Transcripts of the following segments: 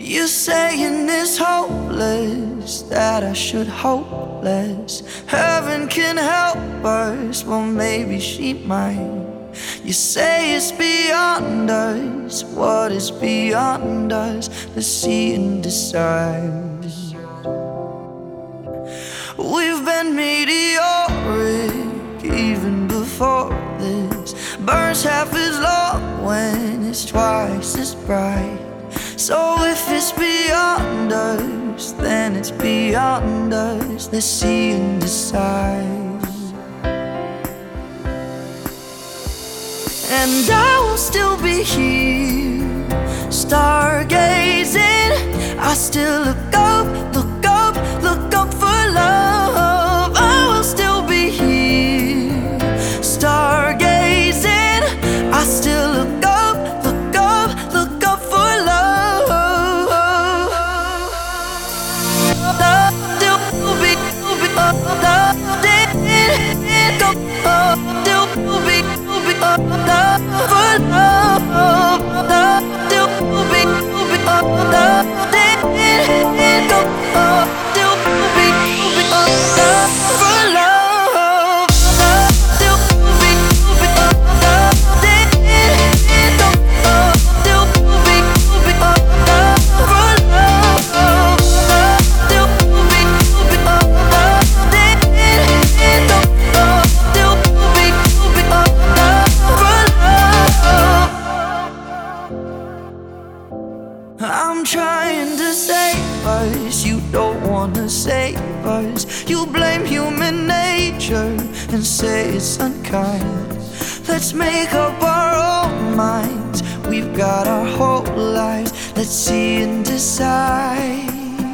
You saying it's hopeless, that I should hope less. Heaven can help us, well maybe she might. You say it's beyond us, what is beyond us? Let's see and decide. We've been meteoric even before this. Burns half as long when it's twice as bright. So if it's beyond us, then it's beyond us. Let's see and decide. And I will still be here, stargazing. I still look up, look up, look up for love. I will still be here, stargazing. I still look up, look up, look up for love. I'm trying to save us, you don't wanna save us. You blame human nature and say it's unkind. Let's make up our own minds, we've got our whole lives. Let's see and decide,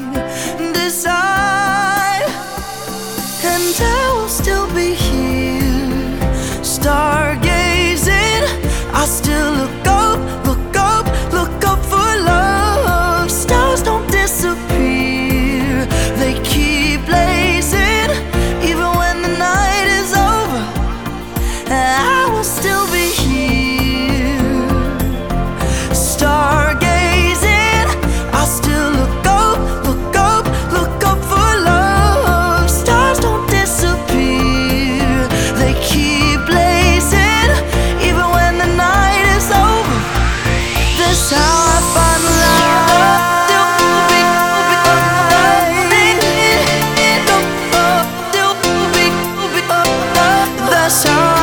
decide. And I will still be here, stargazing. I still look up, look up, look up for love. Stars don't disappear, they keep blazing. Even when the night is over, I will still be here, stargazing. I still look up, look up, look up for love. Stars don't disappear, they keep blazing. Even when the night is over, that's how I find love. That's how